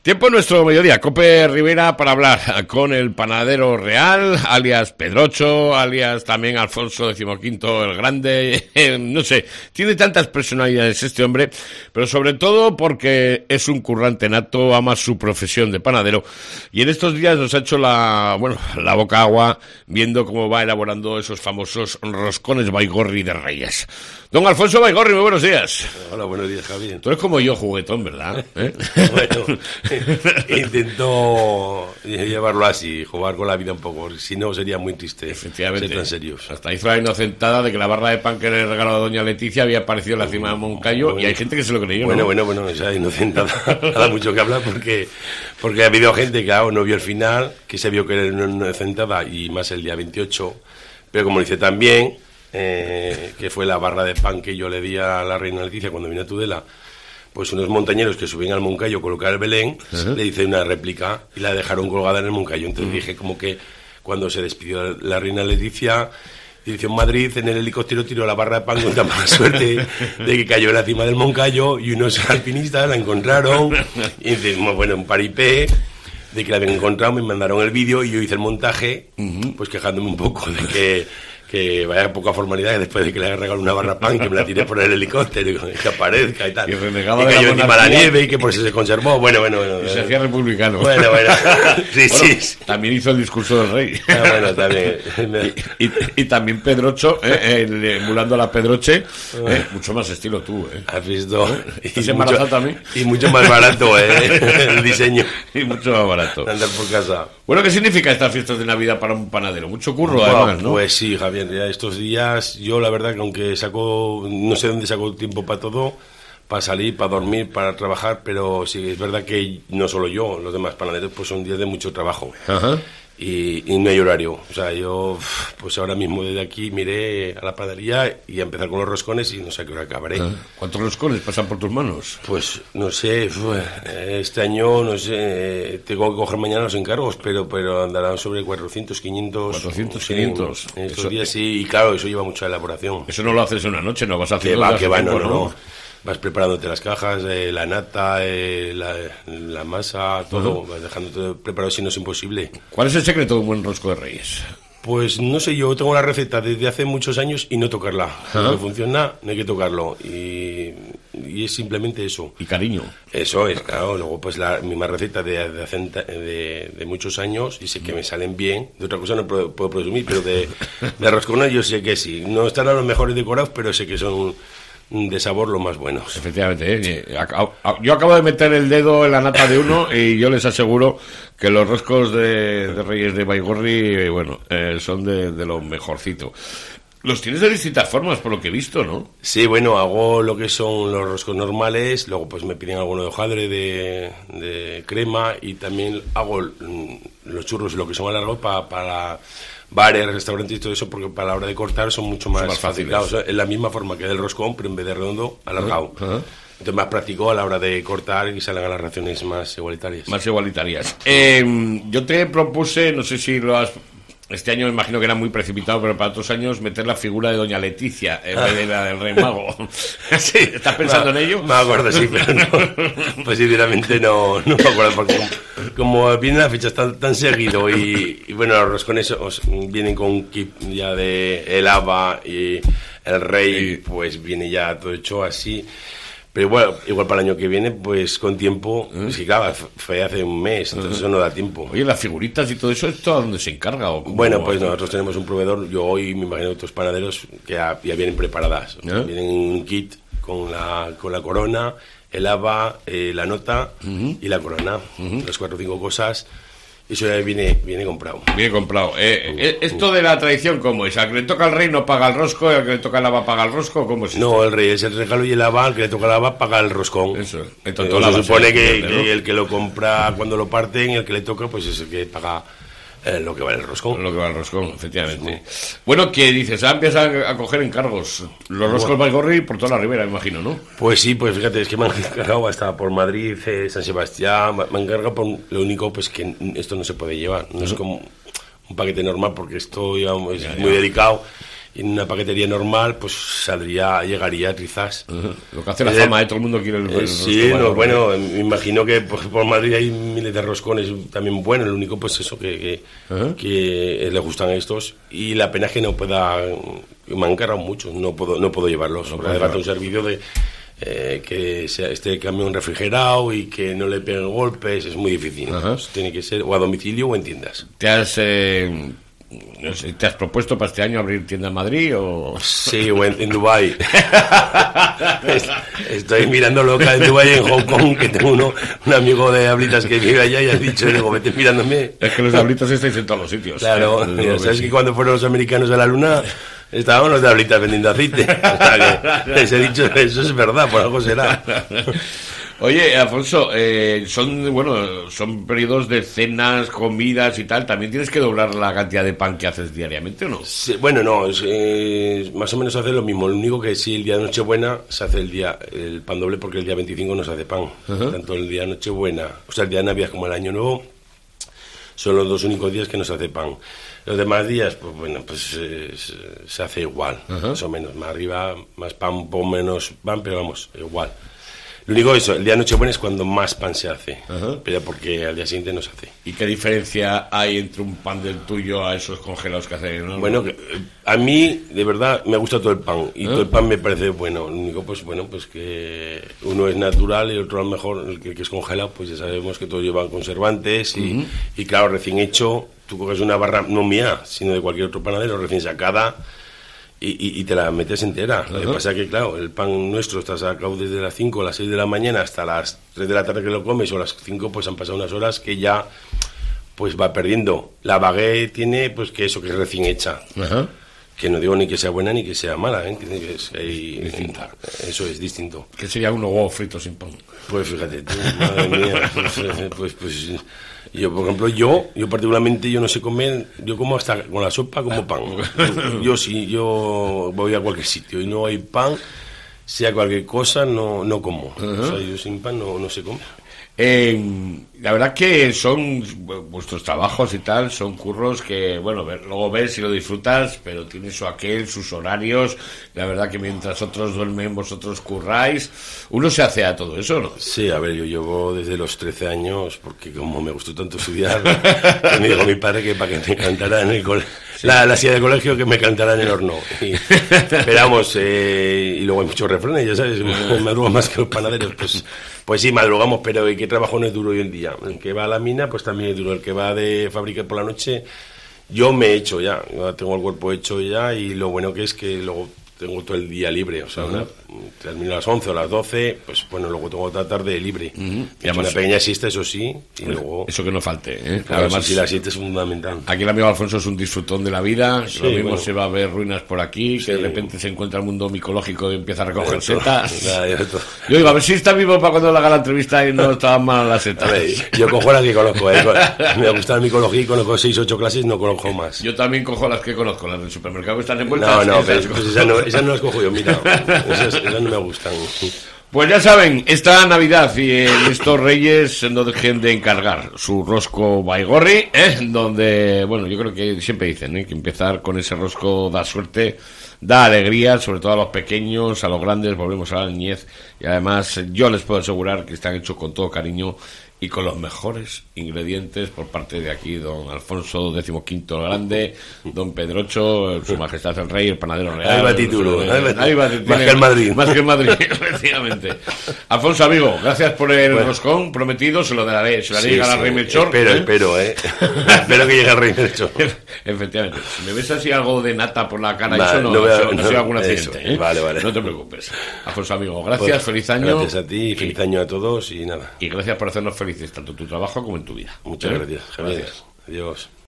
Tiempo en nuestro mediodía, Cope Rivera, para hablar con el panadero real, alias Pedrocho, alias también Alfonso XV el Grande, no sé, tiene tantas personalidades este hombre, pero sobre todo porque es un currante nato, ama su profesión de panadero, y en estos días nos ha hecho la boca agua viendo cómo va elaborando esos famosos roscones Baigorri de Reyes. Don Alfonso Baigorri, muy buenos días. Hola, buenos días, Javier. Tú eres como yo, juguetón, ¿verdad? Bueno, intento llevarlo así, jugar con la vida un poco, si no sería muy triste. Efectivamente. Ser tan serios. Hasta hizo la inocentada de que la barra de pan que le regaló a doña Leticia había aparecido en la cima de Moncayo, bueno, y hay gente que se lo creyó, ¿no? Bueno, esa inocentada da mucho que hablar porque ha habido gente que no vio el final, que se vio que era una inocentada y más el día 28, pero como dice también, que fue la barra de pan que yo le di a la reina Leticia cuando vino a Tudela, pues unos montañeros que subían al Moncayo a colocar el Belén, le hice una réplica y la dejaron colgada en el Moncayo. Entonces dije como que cuando se despidió la reina Leticia, dirección Madrid, en el helicóptero tiró la barra de pan con tan mala suerte de que cayó en la cima del Moncayo y unos alpinistas la encontraron y decimos, bueno, un paripé de que la habían encontrado, me mandaron el vídeo y yo hice el montaje, pues quejándome un poco de que vaya poca formalidad después de que le haya regalado una barra pan, que me la tiré por el helicóptero y que aparezca y tal. Y cayó encima la nieve y que por eso se conservó. Bueno. Y se hacía republicano. Bueno. Sí. También hizo el discurso del rey. Bueno, también. Y también Pedrocho, emulando a la Pedroche, mucho más estilo tú, ¿Has visto? ¿Estás embarazado también? Y mucho más barato, el diseño. Y mucho más barato. Andar por casa. Bueno, ¿qué significa estas fiestas de Navidad para un panadero? Mucho curro, además, ¿no? Pues sí, Javier. Ya estos días, yo la verdad que aunque no sé dónde saco tiempo para todo, para salir, para dormir, para trabajar, pero sí, es verdad que no solo yo, los demás panaderos, pues son días de mucho trabajo. Ajá. Y no hay horario. O sea, yo pues ahora mismo desde aquí miré a la panadería y a empezar con los roscones y no sé a qué hora acabaré. ¿Cuántos roscones pasan por tus manos? Pues no sé, este año no sé, tengo que coger mañana los encargos, pero andarán sobre 400, 500. 400, 500. En estos días sí, y claro, eso lleva mucha elaboración. Eso no lo haces en una noche, no vas a hacer no. Vas preparándote las cajas, la nata, la masa, todo, vas dejando todo preparado, si no es imposible. ¿Cuál es el secreto de un buen rosco de Reyes? Pues no sé, yo tengo la receta desde hace muchos años y no tocarla. No funciona, no hay que tocarlo. Y es simplemente eso. Y cariño. Eso es, claro. Luego, pues la misma receta de muchos años y sé que me salen bien. De otra cosa no puedo presumir, pero de roscones yo sé que sí. No están a los mejores decorados, pero sé que son de sabor lo más buenos. Efectivamente, yo acabo de meter el dedo en la nata de uno y yo les aseguro que los roscos de Reyes de Baigorri, son de lo mejorcito. Los tienes de distintas formas, por lo que he visto, ¿no? Sí, bueno, hago lo que son los roscos normales, luego pues me piden alguno de hojaldre, de crema, y también hago los churros, lo que son alargados para bares, restaurantes y todo eso, porque para la hora de cortar son mucho más fáciles. Claro, o sea, es la misma forma que del roscón, pero en vez de redondo, alargado. Entonces más práctico a la hora de cortar y salgan las raciones más igualitarias. Yo te propuse, no sé si lo has... Este año me imagino que era muy precipitado, pero para otros años meter la figura de doña Leticia en vez de la del Rey Mago. Sí, ¿estás pensando en ello? Me acuerdo, sí, pero no. Pues sinceramente no me acuerdo, porque como vienen las fechas tan seguido y bueno, los roscones vienen con un kit ya de el haba y el Rey, pues viene ya todo hecho así. Pero bueno, igual para el año que viene, pues con tiempo, es que claro, fue hace un mes, entonces eso no da tiempo. Oye, las figuritas y todo eso, ¿esto a dónde se encarga? Bueno, pues nosotros tenemos un proveedor, yo hoy me imagino otros panaderos que ya vienen preparadas. Vienen un kit con la corona, el haba, la nota y la corona, las 4 o 5 cosas. Eso ya viene comprado. Viene comprado. Esto de la tradición, ¿cómo es? ¿Al que le toca al Rey no paga el rosco, al que le toca el haba paga el rosco? ¿Cómo es? No, el Rey es el regalo y el haba, al que le toca el haba paga el roscón. Eso. Entonces se supone que el que lo compra cuando lo parten, el que le toca, pues es el que paga lo que vale el roscón. Lo que vale el roscón, efectivamente. Sí. Bueno, ¿qué dices? Empiezan a coger encargos. Los roscos Baigorri por toda la ribera, me imagino, ¿no? Pues sí, pues fíjate, es que me han encargado hasta por Madrid, San Sebastián, me han encargado por lo único, pues que esto no se puede llevar. No es como un paquete normal, porque esto ya es muy delicado. en una paquetería normal, pues llegaría trizas. Lo que hace la fama, todo el mundo quiere el sí, no, bueno, me imagino que por Madrid hay miles de roscones también buenos, lo único pues eso, que le gustan estos, y la pena es que no pueda, me han encargado mucho, no puedo llevarlos, porque hace un servicio de que esté el camión refrigerado y que no le peguen golpes, es muy difícil. Pues tiene que ser o a domicilio o en tiendas. ¿Te has propuesto para este año abrir tienda en Madrid o...? Sí, o en Dubái. Estoy mirando loca en Dubái y en Hong Kong, que tengo un amigo de Ablitas que vive allá y has dicho, digo, vete mirándome. Es que los de Ablitas estáis en todos los sitios. Claro, sabes que cuando fueron los americanos a la luna estábamos los de Ablitas vendiendo aceite. O sea, que les he dicho, eso es verdad, por algo será. Oye, Alfonso, son periodos de cenas, comidas y tal. ¿También tienes que doblar la cantidad de pan que haces diariamente o no? Sí, bueno, no, más o menos hace lo mismo. Lo único que sí, el día de Nochebuena se hace el pan doble, porque el día 25 no se hace pan. Tanto el día de Nochebuena, o sea, el día de Navidad como el Año Nuevo, son los dos únicos días que no se hace pan. Los demás días, pues bueno, pues se hace igual, más o menos. Más arriba, más pan, un poco menos pan, pero vamos, igual. Lo único eso, el día de Nochebuena es cuando más pan se hace, pero porque al día siguiente no se hace. ¿Y qué diferencia hay entre un pan del tuyo a esos congelados que hacen? ¿No? Bueno, a mí, de verdad, me gusta todo el pan, y todo el pan me parece bueno. Lo único, pues que uno es natural y el otro a lo mejor, el que es congelado, pues ya sabemos que todos llevan conservantes, y claro, recién hecho, tú coges una barra, no mía, sino de cualquier otro panadero, recién sacada, y te la metes entera. Lo que pasa es que, claro, el pan nuestro está sacado desde las 5 o las 6 de la mañana hasta las 3 de la tarde que lo comes, o las 5, pues han pasado unas horas que ya pues va perdiendo. La baguette tiene, pues que eso, que es recién hecha. Que no digo ni que sea buena ni que sea mala, tiene que ser distinta. Eso es distinto. ¿Qué sería unos huevos fritos sin pan? Pues fíjate tú, madre mía, pues yo, por ejemplo, yo particularmente, yo no sé comer, yo como hasta con la sopa como pan. Yo voy a cualquier sitio y no hay pan, sea cualquier cosa, no como. O sea, yo sin pan no sé comer. La verdad que son vuestros trabajos y tal, son curros que, bueno, luego ves y lo disfrutas, pero tiene eso aquel, sus horarios. La verdad que mientras otros duermen, vosotros curráis. Uno se hace a todo eso, ¿no? Sí, a ver, yo llevo desde los 13 años, porque como me gustó tanto estudiar, me dijo mi padre que para que me cantara en el colegio, la silla de colegio, que me cantara en el horno. Esperamos, y luego hay muchos refranes, ya sabes, madruga más que los panaderos, pues sí, madrugamos, pero ¿y qué trabajo no es duro hoy en día? El que va a la mina, pues también es duro. El que va de fábrica por la noche, yo me he hecho ya, tengo el cuerpo hecho ya, y lo bueno que es que luego tengo todo el día libre, o sea, termino a las 11 o a las 12, pues bueno, luego tengo otra tarde libre. Y además, una pequeña siesta, eso sí, y luego... Eso que no falte, ¿eh? Claro, además, sí, la siesta es fundamental. Aquí el amigo Alfonso es un disfrutón de la vida, sí, lo mismo se va a ver ruinas por aquí, que de repente se encuentra el mundo micológico y empieza a recoger setas. Yo digo, a ver si está vivo para cuando le haga la entrevista y no estaban mal las setas. A ver, yo cojo las que conozco, me gusta la micología y conozco 6 o 8 clases, no conozco más. Yo también cojo las que conozco, las del supermercado que están envueltas. No, pero esas no las cojo yo, mira. Esas no me gustan. Pues ya saben, esta Navidad y estos Reyes no dejen de encargar su rosco Baigorri, donde, bueno, yo creo que siempre dicen que empezar con ese rosco da suerte, da alegría, sobre todo a los pequeños, a los grandes, volvemos a la niñez, y además yo les puedo asegurar que están hechos con todo cariño y con los mejores ingredientes por parte de aquí, don Alfonso XV el Grande, don Pedrocho, su majestad el rey, el panadero real. Ahí va título, más que el Madrid. Más que el Madrid, efectivamente. Alfonso, amigo, gracias por el roscón prometido, se lo daré llegar al rey Melchor. Espero que llegue al rey Melchor. Efectivamente. Si me ves así algo de nata por la cara, eso no sea algún accidente. Vale. No te preocupes. Alfonso, amigo, gracias, feliz año. Gracias a ti, feliz año a todos y nada. Y gracias por hacernos felices, tanto en tu trabajo como en tu vida. Muchas gracias, Javier. Adiós.